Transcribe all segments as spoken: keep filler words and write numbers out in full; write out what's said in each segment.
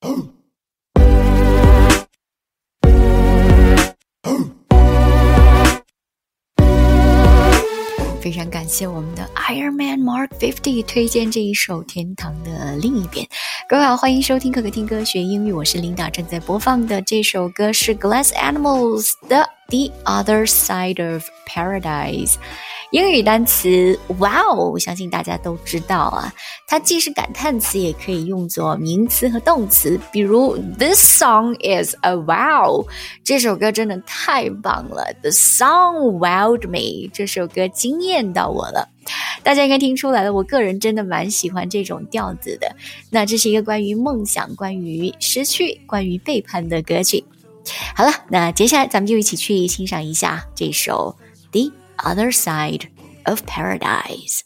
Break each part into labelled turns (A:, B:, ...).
A: 非常感谢我们的 Iron Man Mark 五十推荐这一首天堂的另一边。各位好，欢迎收听可可听歌学英语，我是 Linda。 正在播放的这首歌是 Glass Animals 的 The Other Side of Paradise。英语单词 wow 我相信大家都知道啊，它既是感叹词也可以用作名词和动词，比如 This song is a wow， 这首歌真的太棒了， The song wowed me， 这首歌惊艳到我了。大家应该听出来了，我个人真的蛮喜欢这种调子的。那这是一个关于梦想，关于失去，关于背叛的歌曲。好了，那接下来咱们就一起去欣赏一下这首 The Other Side of Paradise。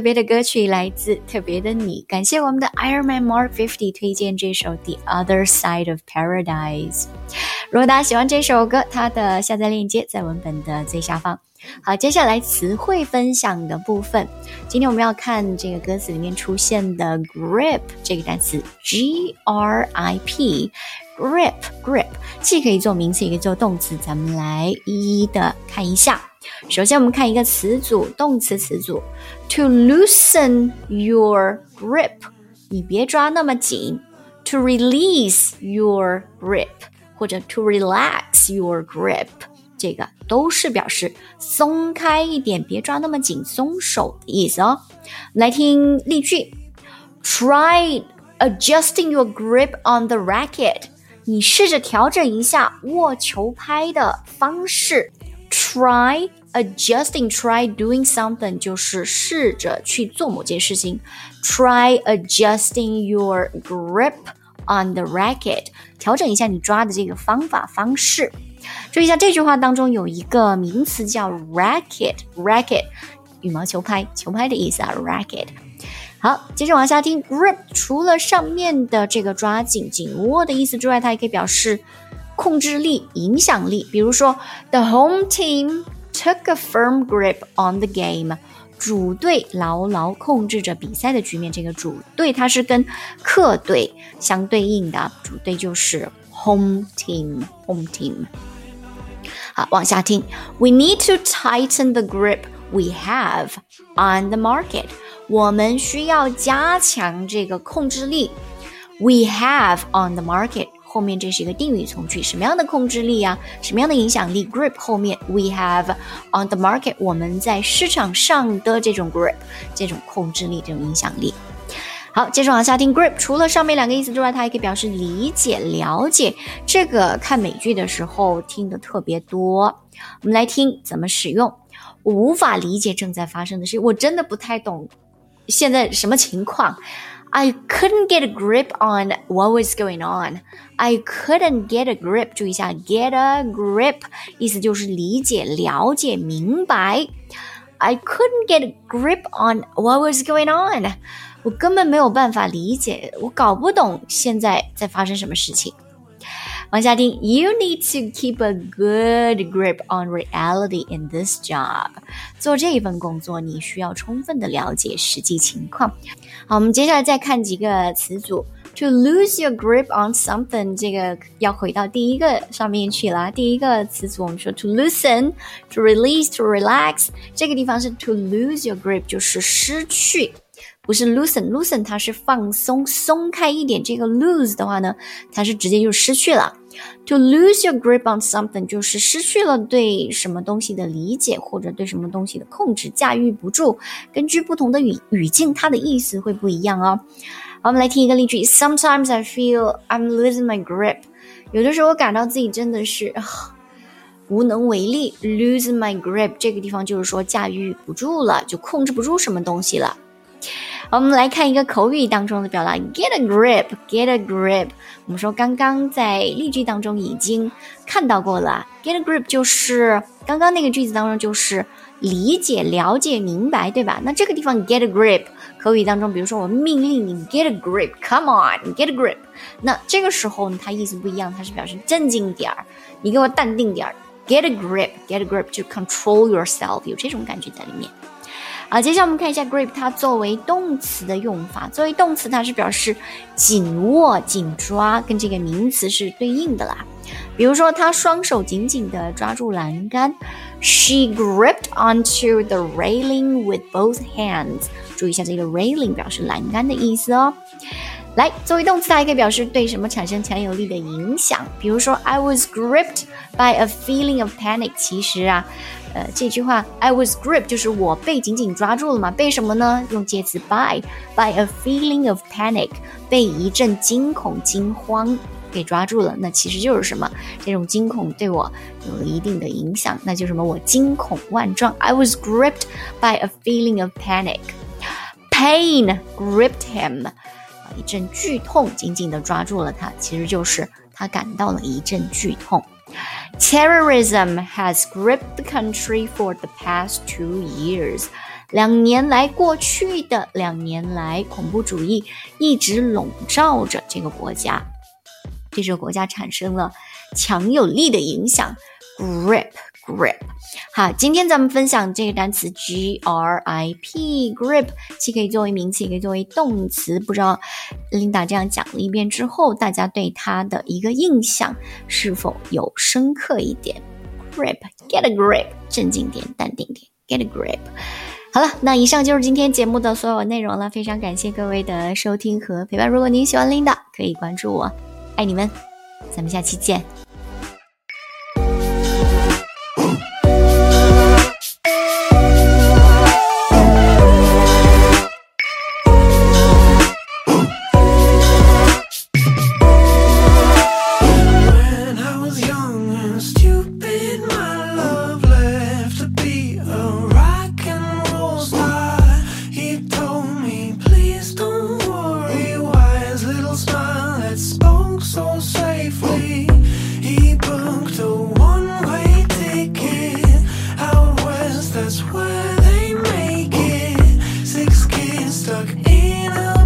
A: 别的歌曲来自特别的你，感谢我们的 Iron Man Mark 五十推荐这首 The Other Side of Paradise。 如果大家喜欢这首歌，它的下载链接在文本的最下方。好，接下来词汇分享的部分，今天我们要看这个歌词里面出现的 grip 这个单词 G R I P grip grip 既可以做名词也可以做动词，咱们来一一的看一下。首先我们看一个词组，动词词组 to loosen your grip 你别抓那么紧， to release your grip 或者 to relax your grip， 这个都是表示松开一点，别抓那么紧，松手的意思哦。来听例句 Try adjusting your grip on the racket 你试着调整一下握球拍的方式。 Try adjusting, try doing something 就是试着去做某件事情。 Try adjusting your grip on the racket 调整一下你抓的这个方法方式。注意一下这句话当中有一个名词叫 racket racket 羽毛球拍，球拍的意思啊 racket。 好，接着往下听 grip 除了上面的这个抓紧紧握的意思之外，它也可以表示控制力影响力。比如说 The home team took a firm grip on the game 主队牢牢控制着比赛的局面，这个主队它是跟客队相对应的，主队就是 home team home team。 好，往下听 We need to tighten the grip we have on the market 我们需要加强这个控制力 We have on the market后面这是一个定语从句，什么样的控制力啊，什么样的影响力 grip 后面 we have on the market 我们在市场上的这种 grip 这种控制力，这种影响力。好，接着往下听 grip 除了上面两个意思之外，它还可以表示理解了解，这个看美剧的时候听得特别多。我们来听怎么使用。我无法理解正在发生的事，我真的不太懂现在什么情况。I couldn't get a grip on what was going on. I couldn't get a grip. 注意一下 get a grip 意思就是理解了解明白。I couldn't get a grip on what was going on. 我根本没有办法理解，我搞不懂现在在发生什么事情。往下听 You need to keep a good grip on reality in this job 做这份工作你需要充分的了解实际情况。好，我们接下来再看几个词组 To lose your grip on something 这个要回到第一个上面去了。第一个词组我们说 To loosen, to release, to relax 这个地方是 To lose your grip 就是失去，不是 loosen loosen 它是放松松开一点，这个 lose 的话呢它是直接就失去了。To lose your grip on something 就是失去了对什么东西的理解或者对什么东西的控制，驾驭不住，根据不同的 语, 语境它的意思会不一样哦。好，我们来听一个例句 Sometimes I feel I'm losing my grip 有的时候我感到自己真的是、呃、无能为力 losing my grip 这个地方就是说驾驭不住了，就控制不住什么东西了。我们来看一个口语当中的表达 Get a grip, get a grip 我们说刚刚在例句当中已经看到过了 Get a grip 就是刚刚那个句子当中就是理解了解明白，对吧？那这个地方 get a grip 口语当中比如说我命令你 get a grip Come on, get a grip 那这个时候呢它意思不一样，它是表示镇静点儿，你给我淡定点儿 Get a grip, get a grip 就 control yourself 有这种感觉在里面。好，接下来我们看一下 grip 它作为动词的用法。作为动词它是表示紧握紧抓，跟这个名词是对应的啦。比如说他双手紧紧地抓住栏杆 She gripped onto the railing with both hands 注意一下这个 railing 表示栏杆的意思哦。来，作为动词它还可以表示对什么产生强有力的影响，比如说 I was gripped by a feeling of panic 其实啊呃，这句话 I was gripped 就是我被紧紧抓住了嘛，被什么呢？用介词 by by a feeling of panic 被一阵惊恐惊慌给抓住了，那其实就是什么？这种惊恐对我有了一定的影响，那就是什么？我惊恐万状 I was gripped by a feeling of panic. Pain gripped him 一阵剧痛紧紧地抓住了他，其实就是他感到了一阵剧痛。Terrorism has gripped the country for the past two years. 两年来过去的两年来，恐怖主义一直笼罩着这个国家，对这个国家产生了强有力的影响。 grip grip 好，今天咱们分享这个单词 G R I P grip， 既可以作为名词也可以作为动词。不知道琳达这样讲了一遍之后，大家对它的一个印象是否有深刻一点。 grip get a grip 镇静点淡定点 get a grip。 好了，那以上就是今天节目的所有内容了，非常感谢各位的收听和陪伴。如果您喜欢琳达，可以关注我，爱你们，咱们下期见。
B: That's where they make it. Six kids stuck in a